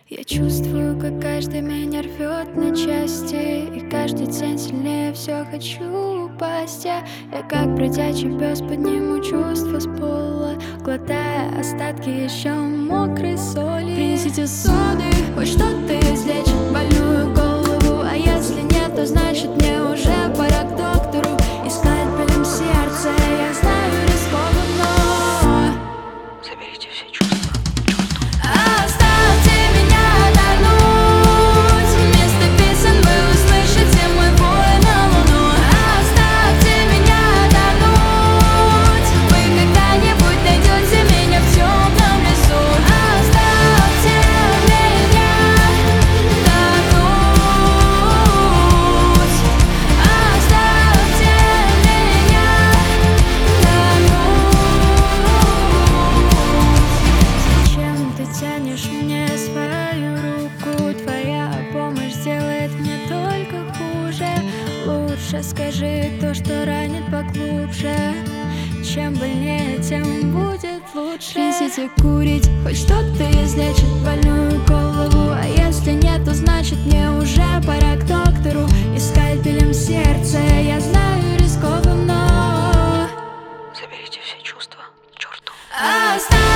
Я чувствую, как каждый меня рвет на части, и каждый день сильнее все хочу упасть. Я как бродячий пес подниму чувства с пола, глотая остатки еще мокрой соли. Принесите соды, хоть что-то излечит больную голову, а если нет, то значит мне уже пора к доктору. И скальпелем сердце, я знаю, рискованно. Заберите все чувства. Оставьте меня тонуть, вместо песен вы услышите мой вой на луну. Оставьте меня тонуть, вы когда-нибудь найдете меня в темном лесу. Оставьте меня тонуть, оставьте меня тонуть. Зачем ты тянешь мне свою руку? Твоя помощь сделает мне только хуже. Лучше скажи то, что ранит поглубже. Чем больнее, тем будет лучше. Принесите курить, хоть что-то излечит больную голову, а если нет, то значит мне уже пора к доктору. И скальпелем сердце, я знаю, рискованно. Заберите все чувства к черту. Оставь